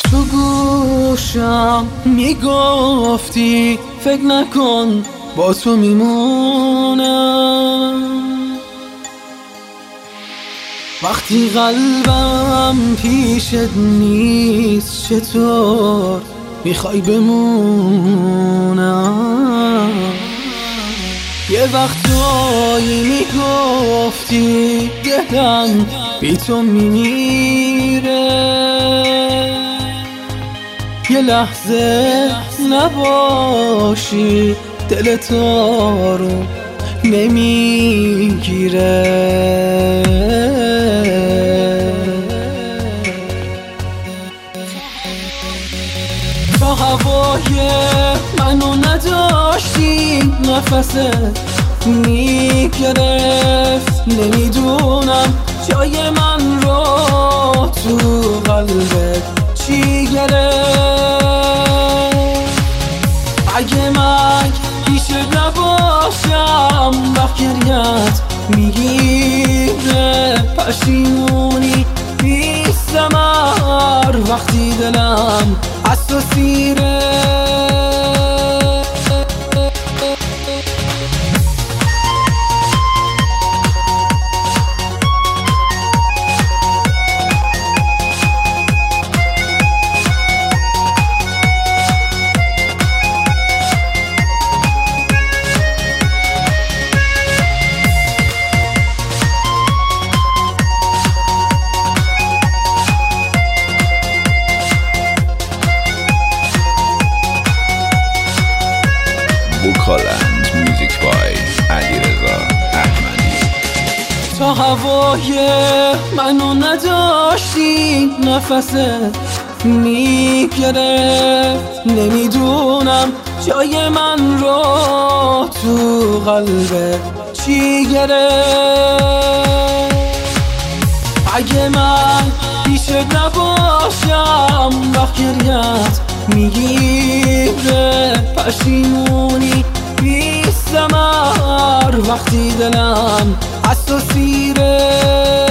تو گوشم میگفتی فکر نکن با تو میمونم، وقتی قلبم پیشت نیست چطور میخوای بمونم؟ یه وقتایی میگفتی دلم بی تو میمیره، یه لحظه نباشی دل تو رو نمیگیره. تا هوای منو نداشتی نفست میگرفت، نمیدونم جای من رو تو قلبت چی گرفت. اگه من پیش نباشم وقت گریت میگیره، پشیمونی بی ثمر وقتی دلم از تو سیره. Bukoland Music by علیرضا احمدی. تا هوای منو نداشتی نفست میگرفت، نمیدونم جای من رو تو قلبت چی گرفت. اگه من پیشت نباشم وقت گریت میگیره، پشیمونی بی ثمر وقتی دلم از تو سیره.